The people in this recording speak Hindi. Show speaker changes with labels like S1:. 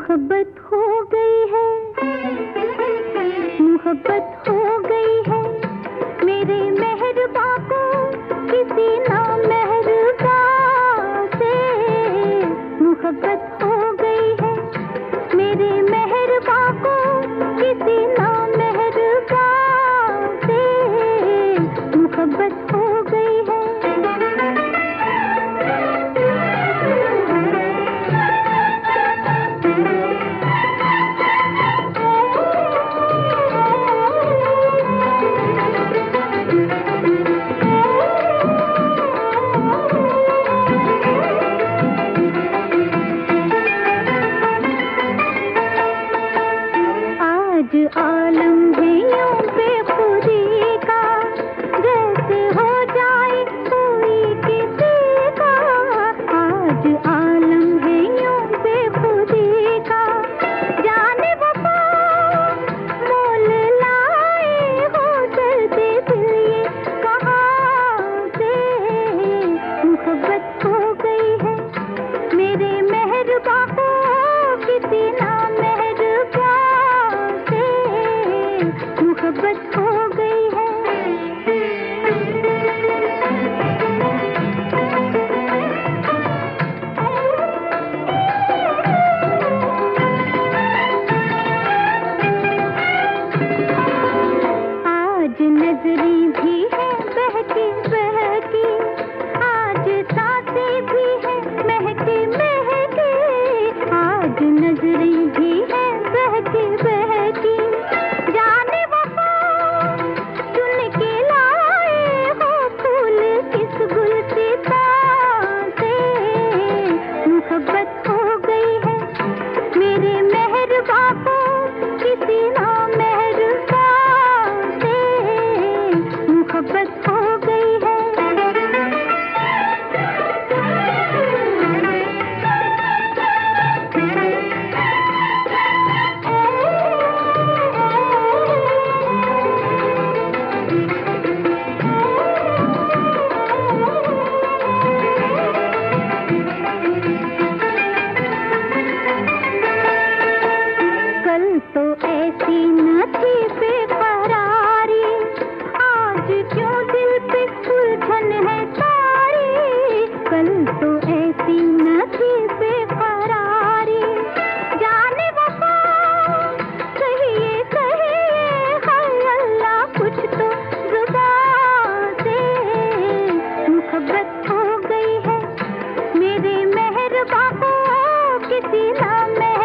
S1: मोहब्बत हो गई है, मोहब्बत हो गई है मेरे मेहरबा को किसी नामेहरबा से। मोहब्बत हो गई है मेरे मेहरबा को किसी नामेहरबा से। मोहब्बत हो गई है। आलम है यूं बेखुदी का, जैसे हो जाए कोई किसी का। आज आलम है यूं बेखुदी का, जाने वफा मोल लाए हो चलते दिल ये कहाँ से। मोहब्बत हो गई है मेरे मेहरबा को किसी नामेहरबा से। मोहब्बत हो गई है। आज नजरी भी है बहकी बहकी, आज सांसें भी है महकी महकी। आज नजरी भी है बहकी बहकी, जाने वफा चुन के लाए हो फूल किस गुलसिता से। मोहब्बत हो गई है मेरे मेहरबा को किसी नामेहरबा से। मोहब्बत हो गई है। तो ऐसी न थी बेकरारी, आज क्यों दिल पे उलझन है सारी। कल तो ऐसी न थी बेकरारी, जाने वफा कहिए कहिए हाय अल्लाह कुछ तो जुबान से। मोहब्बत हो गई है मेरे मेहरबा को किसी नाम